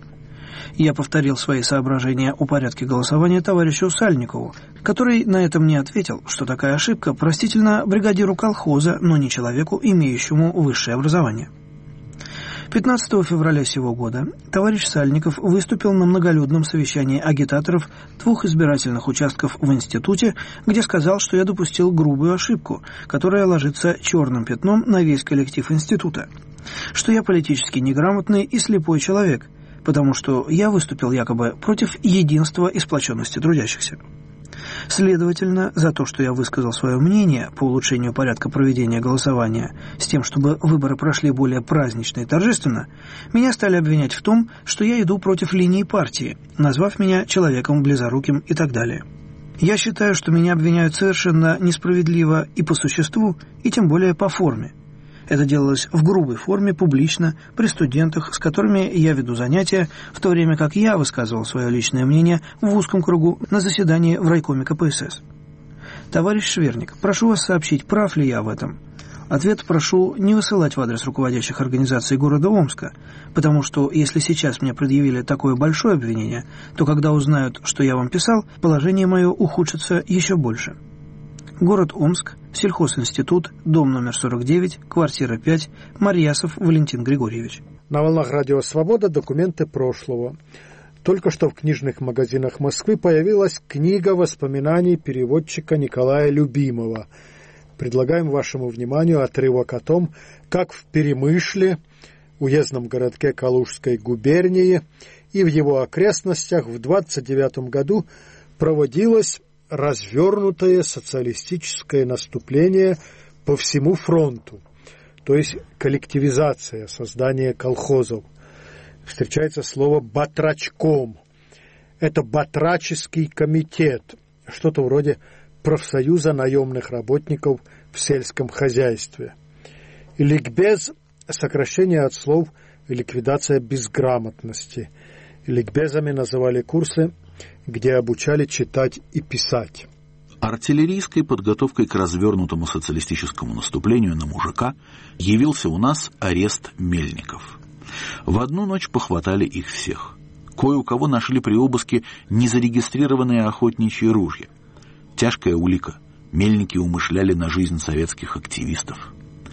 S2: Я повторил свои соображения о порядке голосования товарищу Сальникову, который на это мне ответил, что такая ошибка простительна бригадиру колхоза, но не человеку, имеющему высшее образование. пятнадцатого февраля сего года товарищ Сальников выступил на многолюдном совещании агитаторов двух избирательных участков в институте, где сказал, что я допустил грубую ошибку, которая ложится черным пятном на весь коллектив института, что я политически неграмотный и слепой человек, потому что я выступил якобы против единства и сплоченности трудящихся. Следовательно, за то, что я высказал свое мнение по улучшению порядка проведения голосования с тем, чтобы выборы прошли более празднично и торжественно, меня стали обвинять в том, что я иду против линии партии, назвав меня человеком близоруким и так далее. Я считаю, что меня обвиняют совершенно несправедливо и по существу, и тем более по форме. Это делалось в грубой форме, публично, при студентах, с которыми я веду занятия, в то время как я высказывал свое личное мнение в узком кругу на заседании в райкоме ка пэ эс эс. Товарищ Шверник, прошу вас сообщить, прав ли я в этом. Ответ прошу не высылать в адрес руководящих организаций города Омска, потому что если сейчас мне предъявили такое большое обвинение, то когда узнают, что я вам писал, положение мое ухудшится еще больше. Город Омск, сельхозинститут, дом номер сорок девять, квартира пять, Марьясов Валентин Григорьевич.
S23: На волнах радио «Свобода» документы прошлого. Только что в книжных магазинах Москвы появилась книга воспоминаний переводчика Николая Любимова. Предлагаем вашему вниманию отрывок о том, как в Перемышле, уездном городке Калужской губернии, и в его окрестностях в двадцать девятом году проводилось развернутое социалистическое наступление по всему фронту, то есть коллективизация, создание колхозов. Встречается слово «батрачком». Это батраческий комитет, что-то вроде профсоюза наемных работников в сельском хозяйстве. И ликбез – сокращение от слов «ликвидация безграмотности». И ликбезами называли курсы, где обучали читать и писать.
S1: Артиллерийской подготовкой к развернутому социалистическому наступлению на мужика явился у нас арест мельников. В одну ночь похватали их всех. Кое у кого нашли при обыске незарегистрированные охотничьи ружья. Тяжкая улика. Мельники умышляли на жизнь советских активистов.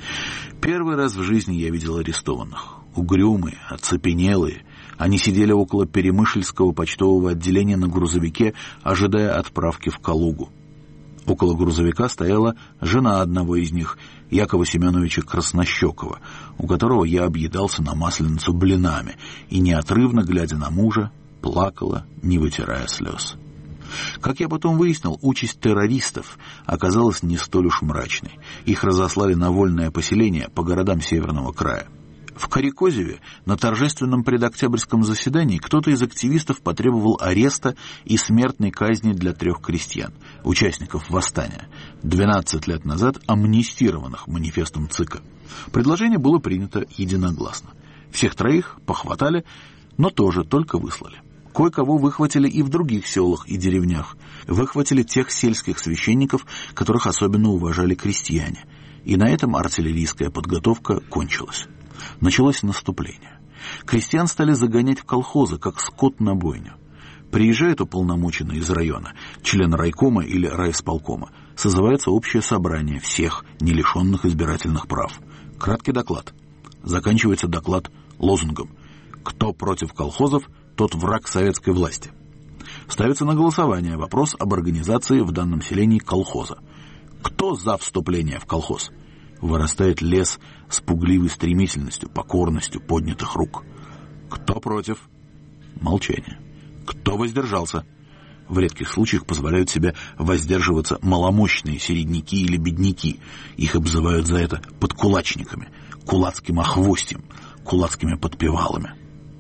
S1: Первый раз в жизни я видел арестованных. Угрюмые, оцепенелые. Они сидели около Перемышльского почтового отделения на грузовике, ожидая отправки в Калугу. Около грузовика стояла жена одного из них, Якова Семеновича Краснощекова, у которого я объедался на Масленицу блинами и, неотрывно глядя на мужа, плакала, не вытирая слез. Как я потом выяснил, участь террористов оказалась не столь уж мрачной. Их разослали на вольное поселение по городам Северного края. В Карикозеве на торжественном предоктябрьском заседании кто-то из активистов потребовал ареста и смертной казни для трех крестьян, участников восстания, двенадцать лет назад амнистированных манифестом ЦИКа. Предложение было принято единогласно. Всех троих похватали, но тоже только выслали. Кое-кого выхватили и в других селах и деревнях. Выхватили тех сельских священников, которых особенно уважали крестьяне. И на этом артиллерийская подготовка кончилась. Началось наступление. Крестьян стали загонять в колхозы, как скот на бойню. Приезжает уполномоченный из района, член райкома или райисполкома. Созывается общее собрание всех, не лишенных избирательных прав. Краткий доклад. Заканчивается доклад лозунгом: «Кто против колхозов, тот враг советской власти». Ставится на голосование вопрос об организации в данном селении колхоза. Кто за вступление в колхоз? Вырастает лес с пугливой стремительностью, покорностью поднятых рук. Кто против? Молчание. Кто воздержался? В редких случаях позволяют себе воздерживаться маломощные середняки или бедняки. Их обзывают за это подкулачниками, кулацким охвостьем, кулацкими подпевалами.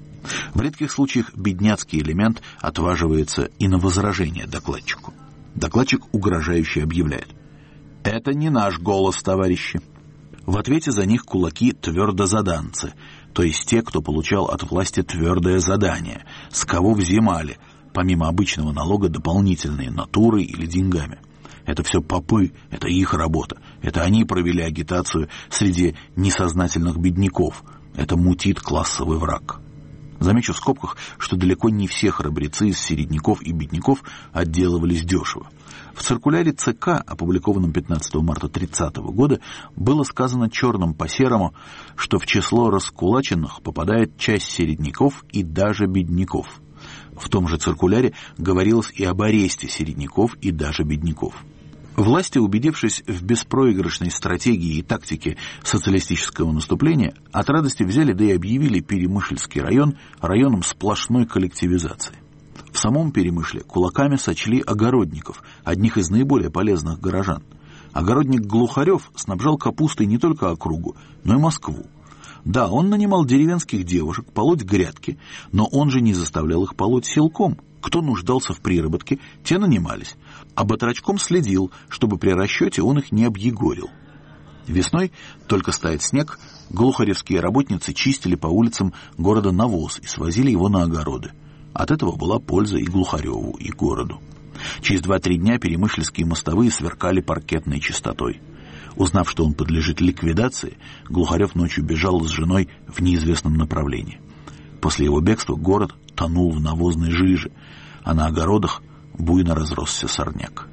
S1: В редких случаях бедняцкий элемент отваживается и на возражение докладчику. Докладчик угрожающе объявляет: «Это не наш голос, товарищи». В ответе за них кулаки твердозаданцы, то есть те, кто получал от власти твердое задание, с кого взимали, помимо обычного налога, дополнительные натурой или деньгами. Это все попы, это их работа, это они провели агитацию среди несознательных бедняков, это мутит классовый враг. Замечу в скобках, что далеко не все храбрецы из середняков и бедняков отделывались дешево. В циркуляре ЦК, опубликованном пятнадцатого марта тридцатого года, было сказано черным по серому, что в число раскулаченных попадает часть середняков и даже бедняков. В том же циркуляре говорилось и об аресте середняков и даже бедняков. Власти, убедившись в беспроигрышной стратегии и тактике социалистического наступления, от радости взяли да и объявили Перемышльский район районом сплошной коллективизации. В самом Перемышле кулаками сочли огородников, одних из наиболее полезных горожан. Огородник Глухарев снабжал капустой не только округу, но и Москву. Да, он нанимал деревенских девушек полоть грядки, но он же не заставлял их полоть силком. Кто нуждался в приработке, те нанимались, а батрачком следил, чтобы при расчете он их не объегорил. Весной, только стает снег, глухаревские работницы чистили по улицам города навоз и свозили его на огороды. От этого была польза и Глухареву, и городу. Через два-три дня перемышльские мостовые сверкали паркетной чистотой. Узнав, что он подлежит ликвидации, Глухарев ночью бежал с женой в неизвестном направлении. После его бегства город тонул в навозной жиже, а на огородах буйно разросся сорняк.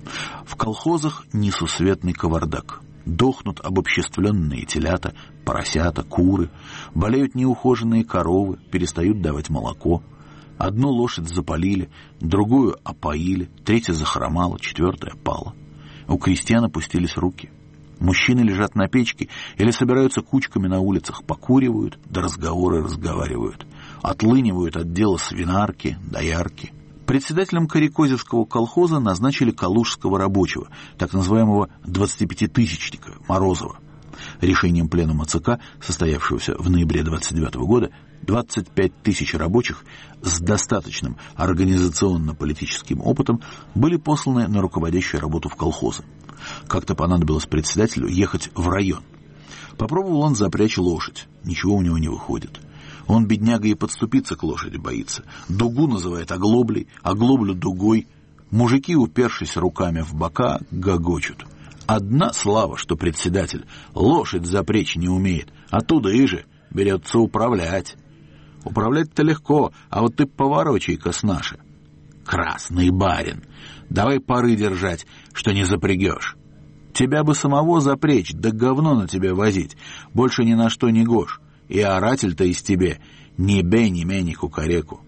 S1: В колхозах несусветный кавардак. Дохнут обобществленные телята, поросята, куры, болеют неухоженные коровы, перестают давать молоко. Одну лошадь запалили, другую опоили, третья захромала, четвертая пала. У крестьян опустились руки. Мужчины лежат на печке или собираются кучками на улицах, покуривают, да разговоры разговаривают. Отлынивают от дела свинарки, доярки. Председателем Карикозевского колхоза назначили калужского рабочего, так называемого двадцатипятитысячника Морозова. Решением пленума ЦК, состоявшегося в ноябре двадцать девятого года, двадцать пять тысяч рабочих с достаточным организационно-политическим опытом были посланы на руководящую работу в колхозы. Как-то понадобилось председателю ехать в район. Попробовал он запрячь лошадь. Ничего у него не выходит. Он, бедняга, и подступиться к лошади боится. Дугу называет оглоблей, оглоблю дугой. Мужики, упершись руками в бока, гогочут. Одна слава, что председатель лошадь запрячь не умеет. Оттуда и же берется управлять. Управлять-то легко, а вот ты поворочай-ка с наши. Красный барин, давай пары держать, что не запрягешь. Тебя бы самого запречь, да говно на тебе возить. Больше ни на что не гож. И оратель-то из тебе ни бей, ни мя, ни кукареку.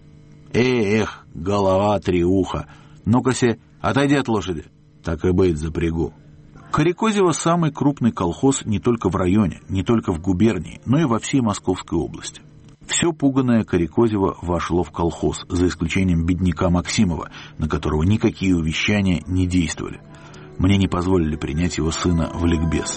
S1: Эх, голова три уха. Ну-ка се, отойди от лошади. Так и быть, запрягу. Карикозево самый крупный колхоз не только в районе, не только в губернии, но и во всей Московской области. Все пуганое Карикозево вошло в колхоз, за исключением бедняка Максимова, на которого никакие увещания не действовали. Мне не позволили принять его сына в ликбез.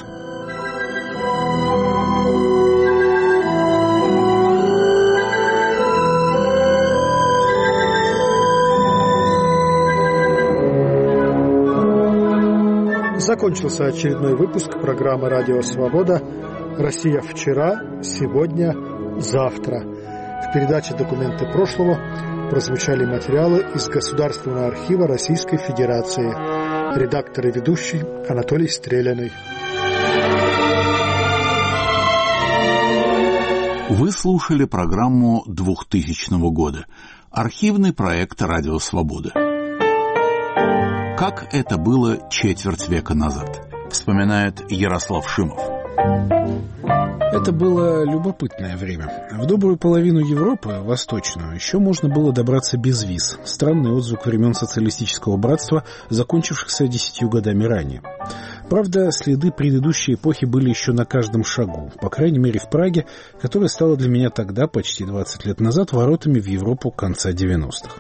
S23: Закончился очередной выпуск программы «Радио Свобода. Россия вчера, сегодня, завтра». В передаче «Документы прошлого» прозвучали материалы из Государственного архива Российской Федерации. Редактор и ведущий Анатолий Стреляный.
S1: Вы слушали программу двухтысячного года. Архивный проект «Радио Свобода». Как это было четверть века назад, вспоминает Ярослав Шимов.
S4: Это было любопытное время. В добрую половину Европы, восточную, еще можно было добраться без виз. Странный отзвук времен социалистического братства, закончившихся десятью годами ранее. Правда, следы предыдущей эпохи были еще на каждом шагу, по крайней мере в Праге, которая стала для меня тогда, почти двадцать лет назад, воротами в Европу конца девяностых.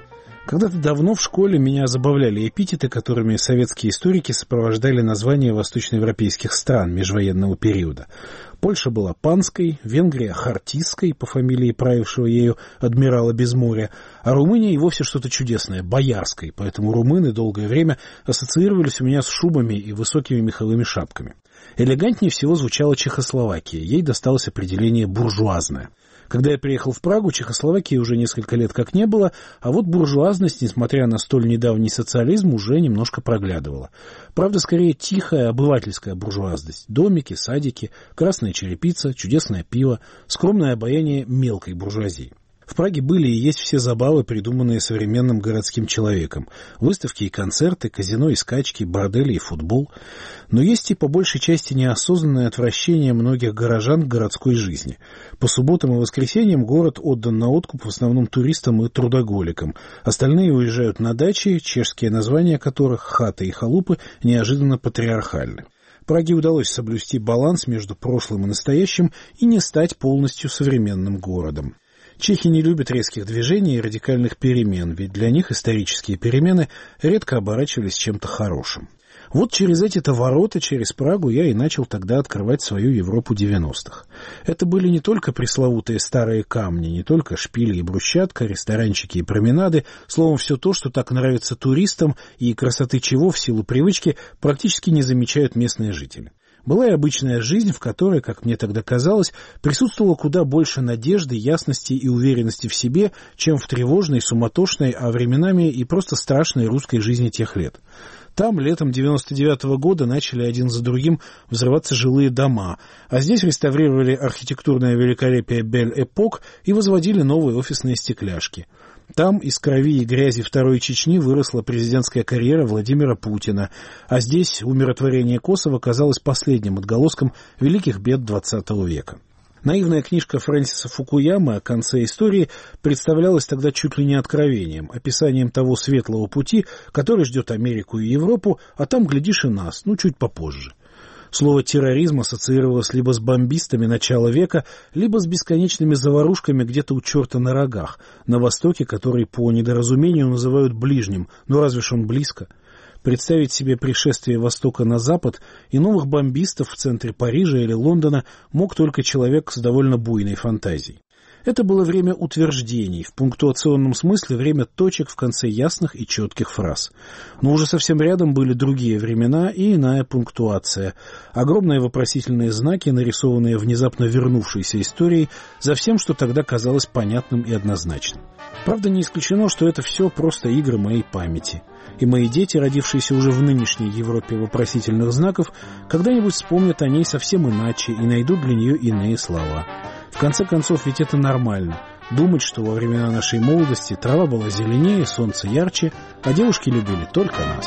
S4: Когда-то давно в школе меня забавляли эпитеты, которыми советские историки сопровождали названия восточноевропейских стран межвоенного периода. Польша была панской, Венгрия — хартистской, по фамилии правившего ею адмирала Безморя, а Румыния и вовсе что-то чудесное — боярской, поэтому румыны долгое время ассоциировались у меня с шубами и высокими меховыми шапками. Элегантнее всего звучала Чехословакия, ей досталось определение «буржуазная». Когда я приехал в Прагу, Чехословакии уже несколько лет как не было, а вот буржуазность, несмотря на столь недавний социализм, уже немножко проглядывала. Правда, скорее тихая обывательская буржуазность. Домики, садики, красная черепица, чудесное пиво, скромное обаяние мелкой буржуазии. В Праге были и есть все забавы, придуманные современным городским человеком. Выставки и концерты, казино и скачки, бордели и футбол. Но есть и по большей части неосознанное отвращение многих горожан к городской жизни. По субботам и воскресеньям город отдан на откуп в основном туристам и трудоголикам. Остальные уезжают на дачи, чешские названия которых, хаты и халупы, неожиданно патриархальны. Праге удалось соблюсти баланс между прошлым и настоящим и не стать полностью современным городом. Чехи не любят резких движений и радикальных перемен, ведь для них исторические перемены редко оборачивались чем-то хорошим. Вот через эти-то ворота, через Прагу, я и начал тогда открывать свою Европу девяностых. Это были не только пресловутые старые камни, не только шпили и брусчатка, ресторанчики и променады, словом, все то, что так нравится туристам и красоты чего в силу привычки практически не замечают местные жители. Была и обычная жизнь, в которой, как мне тогда казалось, присутствовало куда больше надежды, ясности и уверенности в себе, чем в тревожной, суматошной, а временами и просто страшной русской жизни тех лет. Там летом девяносто девятого года начали один за другим взрываться жилые дома, а здесь реставрировали архитектурное великолепие Бель-Эпок и возводили новые офисные стекляшки. Там из крови и грязи Второй Чечни выросла президентская карьера Владимира Путина, а здесь умиротворение Косово казалось последним отголоском великих бед двадцатого века. Наивная книжка Фрэнсиса Фукуямы о конце истории представлялась тогда чуть ли не откровением, описанием того светлого пути, который ждет Америку и Европу, а там, глядишь, и нас, ну, чуть попозже. Слово «терроризм» ассоциировалось либо с бомбистами начала века, либо с бесконечными заварушками где-то у черта на рогах, на востоке, который по недоразумению называют ближним, но разве ж он близко? Представить себе пришествие Востока на Запад и новых бомбистов в центре Парижа или Лондона мог только человек с довольно буйной фантазией. Это было время утверждений, в пунктуационном смысле время точек в конце ясных и четких фраз. Но уже совсем рядом были другие времена и иная пунктуация. Огромные вопросительные знаки, нарисованные внезапно вернувшейся историей, за всем, что тогда казалось понятным и однозначным. Правда, не исключено, что это все просто игры моей памяти. И мои дети, родившиеся уже в нынешней Европе вопросительных знаков, когда-нибудь вспомнят о ней совсем иначе и найдут для нее иные слова. В конце концов, ведь это нормально. Думать, что во времена нашей молодости трава была зеленее, солнце ярче, а девушки любили только нас.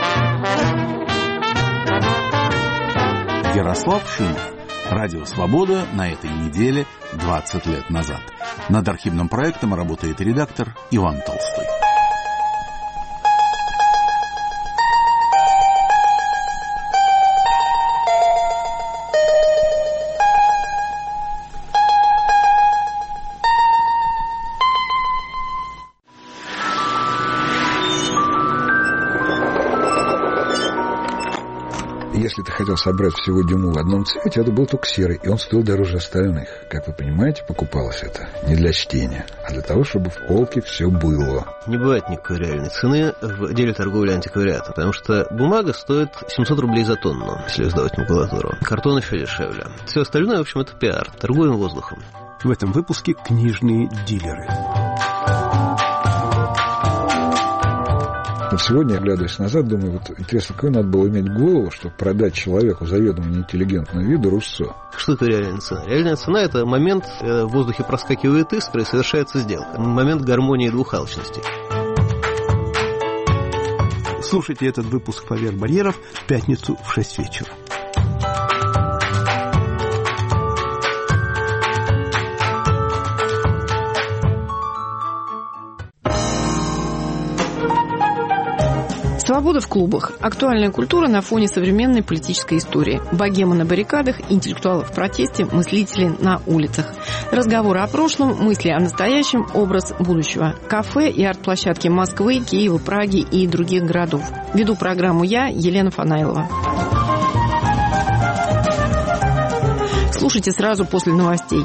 S1: Ярослав Шимов. Радио «Свобода» на этой неделе двадцать лет назад. Над архивным проектом работает редактор Иван Толстой.
S7: Если ты хотел собрать всего Дюму в одном цвете, это был только серый, и он стоил дороже остальных. Как вы понимаете, покупалось это не для чтения, а для того, чтобы в полке все было.
S8: Не бывает никакой реальной цены в деле торговли антиквариата, потому что бумага стоит семьсот рублей за тонну, если сдавать макулатуру. Картон еще дешевле. Все остальное, в общем, это пиар. Торгуем воздухом.
S9: В этом выпуске книжные дилеры.
S7: Вот сегодня, оглядываясь назад, думаю, вот интересно, какой надо было иметь голову, чтобы продать человеку заведомо неинтеллигентного вида Руссо.
S8: Что такое реальная цена? Реальная цена – это момент, в воздухе проскакивает искра и совершается сделка. Момент гармонии двух алчностей.
S9: Слушайте этот выпуск «Поверх барьеров» в пятницу в шесть вечера.
S3: Свобода в клубах. Актуальная культура на фоне современной политической истории. Богемы на баррикадах, интеллектуалы в протесте, мыслители на улицах. Разговоры о прошлом, мысли о настоящем, образ будущего. Кафе и арт-площадки Москвы, Киева, Праги и других городов. Веду программу я, Елена Фанаилова. Слушайте сразу после новостей.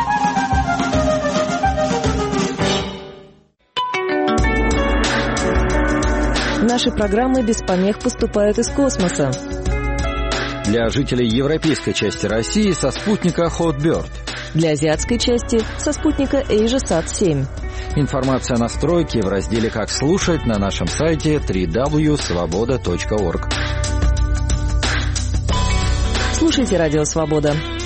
S11: Наши программы без помех поступают из космоса.
S12: Для жителей европейской части России со спутника Hotbird.
S11: Для азиатской части со спутника AsiaSat семь.
S12: Информация о настройке в разделе «Как слушать» на нашем сайте дабл ю дабл ю дабл ю точка свобода точка орг.
S11: Слушайте «Радио Свобода».